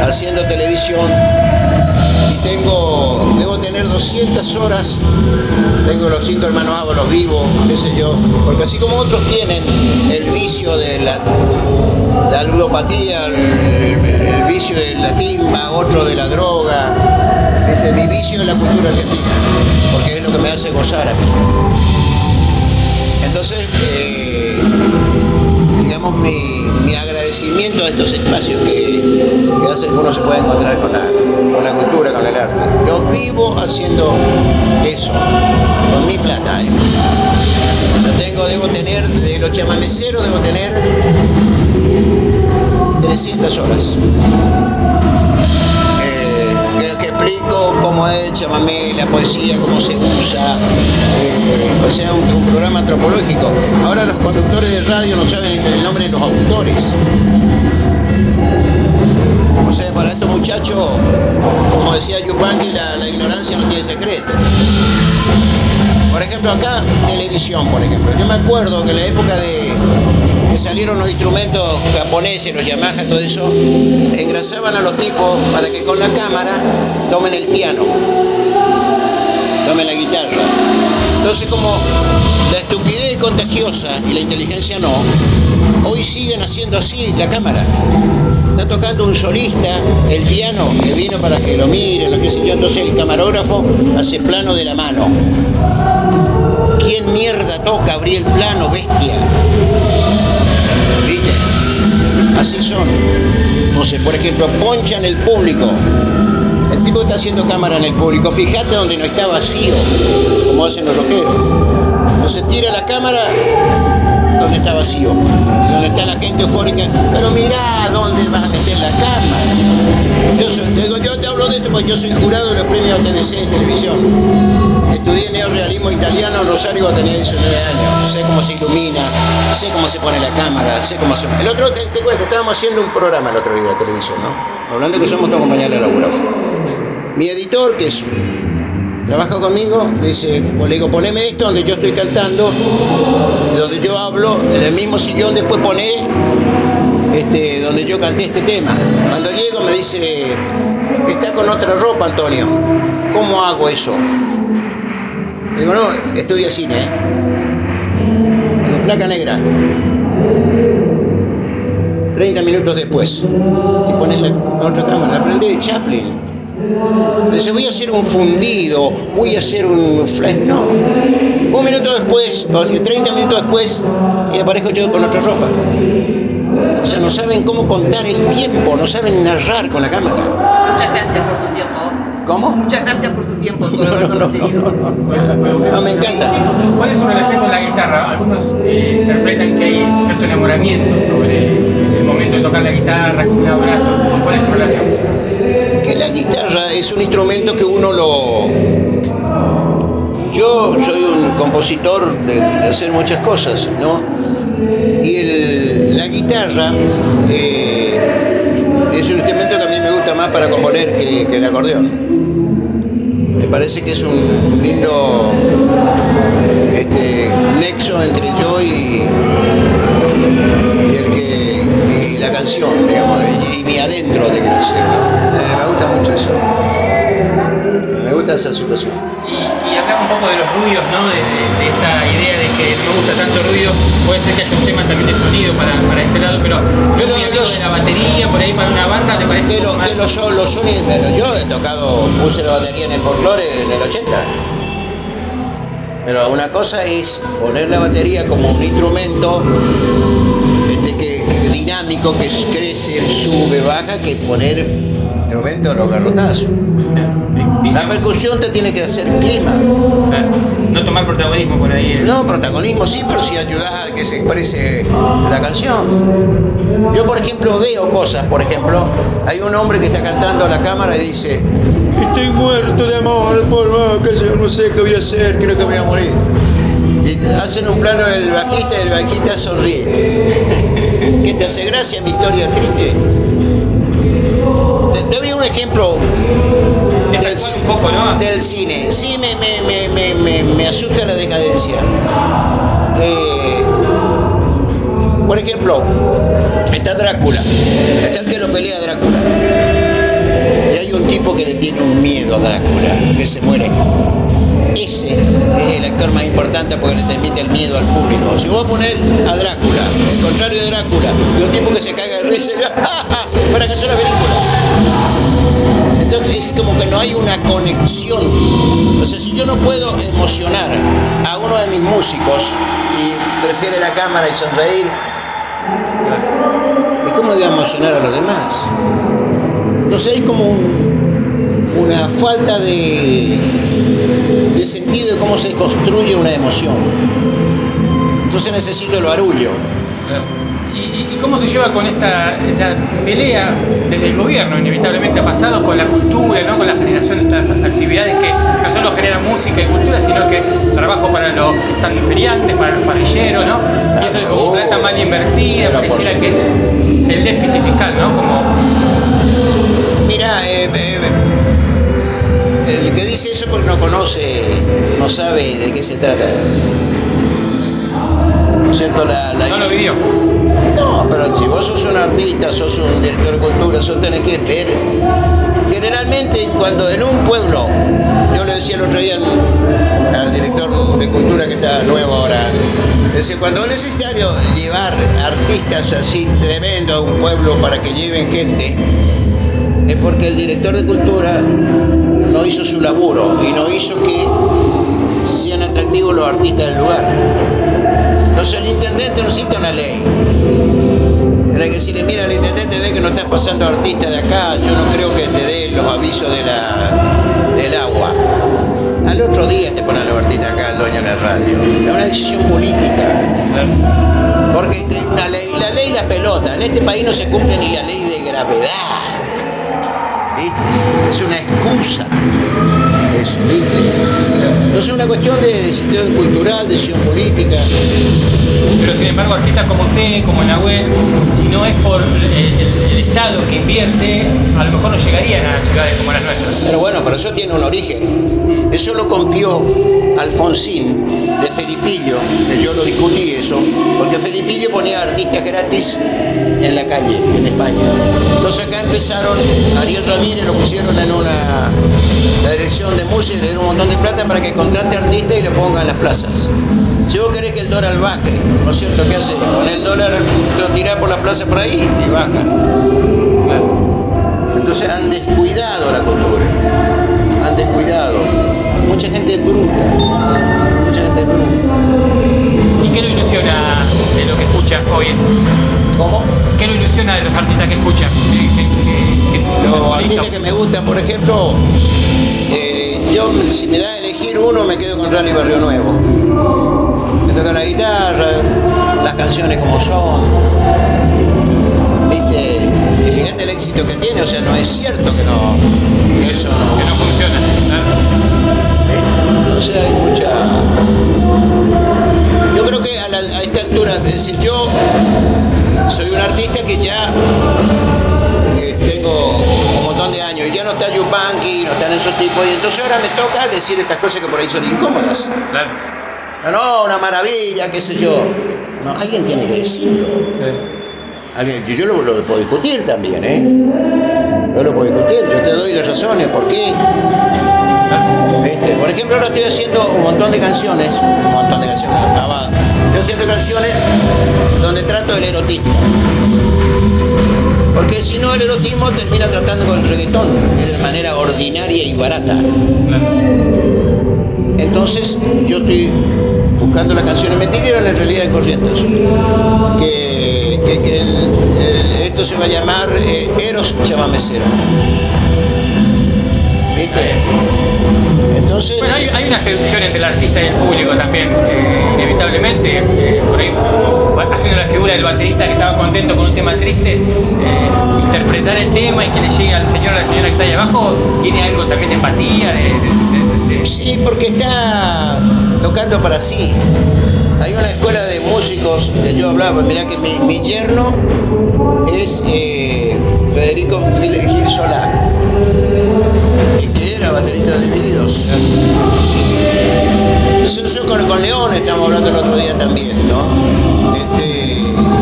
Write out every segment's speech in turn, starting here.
haciendo televisión y debo tener 200 horas. Tengo los 5 hermanos Ábalos vivos, qué sé yo, porque así como otros tienen el vicio de la ludopatía, el vicio de la timba, otro de la droga, mi vicio es la cultura argentina, porque es lo que me hace gozar a mí. Entonces, digamos, mi agradecimiento a estos espacios que hacen que uno se pueda encontrar con la cultura, con el arte. Yo vivo haciendo eso, con mi plata. Debo tener, de los chamameceros, debo tener 300 horas. Que explico cómo es el chamamé, la poesía, cómo se usa, o sea, un programa antropológico. Ahora los conductores de radio no saben el nombre de los autores. O sea, para estos muchachos, como decía Yupanqui, la ignorancia no tiene secreto. Por ejemplo, acá, televisión, por ejemplo. Yo me acuerdo que en la época que salieron los instrumentos japoneses, los Yamaha, todo eso, engrasaban a los tipos para que con la cámara tomen el piano, tomen la guitarra. Entonces, como la estupidez es contagiosa y la inteligencia no, hoy siguen haciendo así la cámara. Está tocando un solista el piano que vino para que lo miren, lo que sé yo, entonces el camarógrafo hace plano de la mano. ¿Quién mierda toca abrir el plano, bestia? ¿Viste? Así son. Entonces, por ejemplo, ponchan el público. El tipo está haciendo cámara en el público. Fíjate donde no está vacío, como hacen los rockeros. Entonces tira la cámara donde está vacío, donde está la gente eufórica. Pero mirá dónde vas a meter la cámara. Yo te hablo de esto porque yo soy jurado de los premios TVC de televisión. Estudié neorrealismo italiano en Rosario cuando tenía 19 años. Sé cómo se ilumina, sé cómo se pone la cámara, sé cómo se... El otro, te cuento, estábamos haciendo un programa el otro día de televisión, ¿no? Hablando que somos todos compañeros de laburo. Mi editor, que trabaja conmigo, dice, le digo, poneme esto donde yo estoy cantando, y donde yo hablo, en el mismo sillón después poné donde yo canté este tema. Cuando llego me dice, está con otra ropa, Antonio. ¿Cómo hago eso? Digo, no, estudia cine, Digo, placa negra. 30 minutos después. Y pones la otra cámara. Aprendí de Chaplin. Dice, voy a hacer un fundido, voy a hacer un flash. No. Un minuto después, o 30 minutos después, y aparezco yo con otra ropa. O sea, no saben cómo contar el tiempo, no saben narrar con la cámara. Muchas gracias por su tiempo. ¿Cómo? Muchas gracias por su tiempo. No, me encanta. ¿Cuál es su relación con la guitarra? Algunos interpretan que hay cierto enamoramiento sobre el momento de tocar la guitarra, con un abrazo. ¿Cuál es su relación? Que la guitarra es un instrumento que uno lo... Yo soy un compositor de hacer muchas cosas, ¿no? Y la guitarra es un instrumento que a mí me gusta más para componer que el acordeón. Me parece que es un lindo nexo entre yo y la canción, digamos, y mi adentro de crecer, ¿no? Me gusta mucho eso. Me gusta esa situación. Y hablamos un poco de los ruidos, ¿no? De esta idea de que me gusta tanto ruido. Puede ser que haya un tema también de sonido para este lado, pero de la batería, por ahí para una banda, ¿te parece? Los sonidos, yo he tocado, puse la batería en el folclore en el 80. Pero una cosa es poner la batería como un instrumento que dinámico, que crece, sube, baja, que poner instrumento a los garrotazos. La percusión te tiene que hacer clima. No tomar protagonismo por ahí. No, protagonismo sí, pero si ayudas a que se exprese la canción. Yo, por ejemplo, veo cosas. Por ejemplo, hay un hombre que está cantando a la cámara y dice: estoy muerto de amor, por más que yo no sé qué voy a hacer, creo que me voy a morir. Y hacen un plano del bajista y el bajista sonríe. ¿Qué te hace gracia mi historia triste? Te doy un ejemplo un poco, ¿no? del cine. Sí, me asusta la decadencia. Por ejemplo, está Drácula. Está el que lo pelea a Drácula. Y hay un tipo que le tiene un miedo a Drácula, que se muere. Ese es el actor más importante porque le transmite el miedo al público. Si vos ponés a Drácula, el contrario de Drácula, y un tipo que se caga de risa, fracasó la película. Entonces es como que no hay una conexión. O sea, si yo no puedo emocionar a uno de mis músicos y prefiere la cámara y sonreír, ¿y cómo voy a emocionar a los demás? Entonces hay como una falta de sentido de cómo se construye una emoción. Entonces necesito el barullo. ¿Y cómo se lleva con esta pelea desde el gobierno, inevitablemente ha pasado, con la cultura, ¿no? Con la generación de estas actividades que no solo generan música y cultura, sino que trabajo para los que están feriantes, para los parrilleros, ¿no? Y eso es como plata mal invertida, pareciera que es el déficit fiscal, ¿no? Como... Mira, el que dice eso porque no conoce, no sabe de qué se trata. ¿No es cierto? No lo vivió. No, pero si vos sos un artista, sos un director de cultura, sos tenés que ver. Generalmente cuando en un pueblo, yo le decía el otro día al director de cultura que está nuevo ahora, decía, cuando es necesario llevar artistas así tremendos a un pueblo para que lleven gente, es porque el director de cultura no hizo su laburo y no hizo que sean atractivos los artistas del lugar. Entonces el intendente no necesita una ley. Era que decirle, mira, el intendente ve que no estás pasando artistas de acá, yo no creo que te dé los avisos del agua. Al otro día te ponen los artistas acá, el dueño de la radio. Es una decisión política. Porque una ley, la ley la pelota. En este país no se cumple ni la ley de gravedad. ¿Viste? Es una excusa. Eso, ¿viste? Entonces es una cuestión de decisión cultural, decisión política. Pero sin embargo, artistas como usted, como Nahuel, si no es por el Estado que invierte, a lo mejor no llegarían a ciudades como las nuestras. Pero bueno, pero eso tiene un origen. Eso lo copió Alfonsín de Felipillo, que yo lo discutí eso, porque Felipillo ponía artistas gratis en la calle, en España. Entonces acá empezaron, Ariel Ramírez lo pusieron en la dirección de música, le dieron un montón de plata para que contrate artistas y lo ponga en las plazas. Si vos querés que el dólar baje, ¿no es cierto? ¿Qué haces? Con el dólar lo tirás por las plazas por ahí y baja. Entonces han descuidado la cultura. Han descuidado. Mucha gente bruta. Mucha gente bruta. ¿Y qué lo ilusiona de lo que escucha hoy? ¿Cómo? ¿Qué lo ilusiona de los artistas que escuchan? Los artistas que me gustan, por ejemplo, yo si me da a elegir uno me quedo con Rally Barrio Nuevo. Me toca la guitarra, las canciones como son, ¿viste? Y fíjate el éxito que tiene, o sea, no es cierto que eso no... Que no funciona, ¿no? ¿Viste? Entonces hay mucha... Yo creo que a esta altura, es decir, yo soy un artista que ya tengo un montón de años y ya no está Yupanqui, no están esos tipos, y entonces ahora me toca decir estas cosas que por ahí son incómodas. Claro. No, una maravilla, qué sé yo. No, alguien tiene que decirlo. Sí. Yo lo puedo discutir también, ¿eh? Yo lo puedo discutir, yo te doy las razones, ¿por qué? Por ejemplo, ahora estoy haciendo un montón de canciones, pavada. Estoy haciendo canciones donde trato el erotismo. Porque si no, el erotismo termina tratando con el reggaetón de manera ordinaria y barata. Entonces, yo estoy buscando las canciones. Me pidieron en realidad en Corrientes que esto se va a llamar Eros Chamamecero. ¿Viste? Entonces, bueno, hay una seducción entre el artista y el público también, inevitablemente, por ahí haciendo la figura del baterista que estaba contento con un tema triste, interpretar el tema y que le llegue al señor o a la señora que está ahí abajo, tiene algo también de empatía, Sí, porque está tocando para sí. Hay una escuela de músicos que yo hablaba, mirá que mi yerno es Federico Gil Solá, que era baterista de Divididos. Entonces nosotros con León estamos hablando el otro día también, ¿no?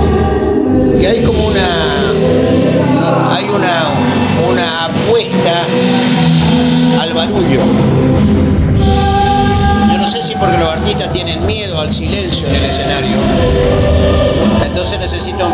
Que hay como una apuesta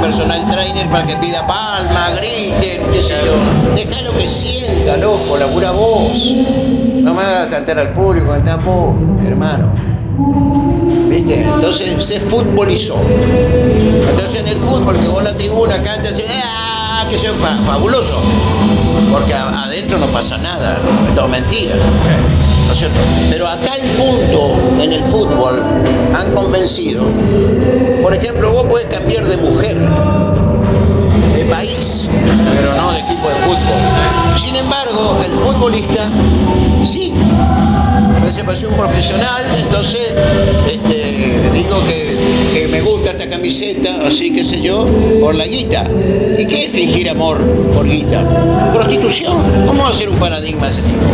personal trainer para que pida palma, griten, qué sé yo. Déjalo que sienta, loco, labura vos. No me hagas cantar al público, cantá vos, hermano. ¿Viste? Entonces se futbolizó. Entonces en el fútbol, que vos en la tribuna cantas, que sea fabuloso. Porque adentro no pasa nada, es todo mentira. ¿No es cierto? Pero a tal punto en el fútbol han convencido, por ejemplo, vos podés cambiar de mujer, de país, pero no de equipo de fútbol. Sin embargo, el futbolista, sí. Se pasó un profesional, entonces digo que me gusta esta camiseta, así que sé yo, por la guita. ¿Y qué es fingir amor por guita? Prostitución. ¿Cómo va a ser un paradigma ese tipo?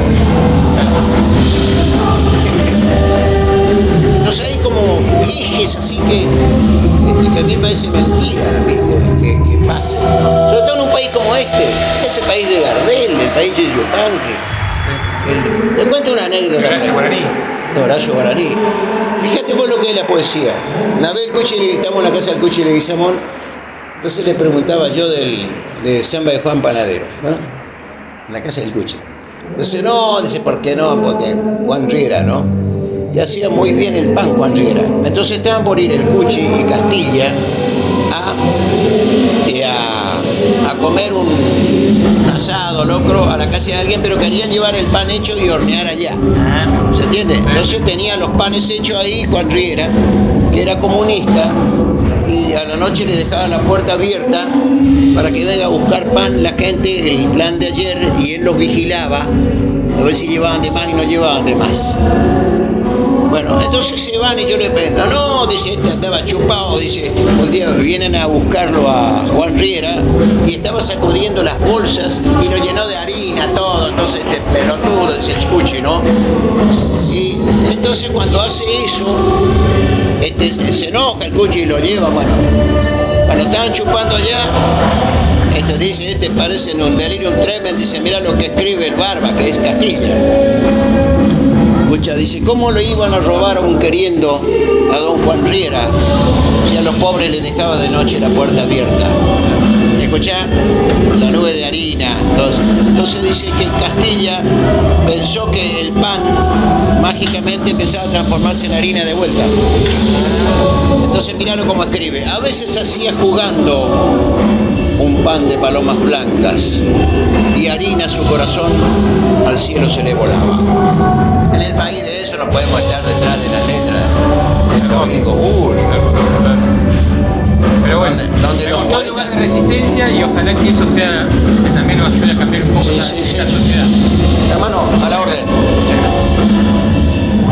Entonces hay como ejes así que a mí me parece mentira, ¿viste? Que pasen, ¿no? Sobre todo en un país como este es el país de Gardel, el país de Yupanqui. Le cuento una anécdota. De Horacio Guaraní. Fíjate vos lo que es la poesía. Una vez estamos en la casa del Cuchi Leguizamón, entonces le preguntaba yo de samba de Juan Panadero, ¿no? En la casa del Cuchi. Entonces, no, dice, ¿por qué no? Porque Juan Riera, ¿no? Que hacía muy bien el pan Juan Riera. Entonces estaban por ir el Cuchi y Castilla a comer un asado, locro, a la casa de alguien, pero querían llevar el pan hecho y hornear allá. ¿Se entiende? Entonces tenía los panes hechos ahí Juan Riera, que era comunista, y a la noche le dejaba la puerta abierta para que venga a buscar pan la gente, el plan de ayer, y él los vigilaba a ver si llevaban de más y no llevaban de más. Bueno, entonces se van y yo le pregunto, no, dice, andaba chupado, dice, un día vienen a buscarlo a Juan Riera y estaba sacudiendo las bolsas y lo llenó de harina, todo, entonces pelotudo, dice el Cuchi, ¿no? Y entonces cuando hace eso, se enoja el Cuchi y lo lleva, bueno, cuando estaban chupando allá, dice, parece un delirium tremens, dice, mira lo que escribe el Barba, que es Castilla. Escucha, dice, ¿cómo le iban a robar a un queriendo a don Juan Riera si a los pobres les dejaba de noche la puerta abierta? Escuchá, la nube de harina. Entonces dice que Castilla pensó que el pan mágicamente empezaba a transformarse en harina de vuelta. Entonces míralo cómo escribe. A veces hacía jugando un pan de palomas blancas y harina su corazón al cielo se le volaba. En el país de eso no podemos estar detrás de las letras de estos gringos. Pero bueno, donde los poetas... poetas... de resistencia y ojalá que eso sea, que también nos ayude a cambiar un poco esta sociedad. Hermano, a la orden.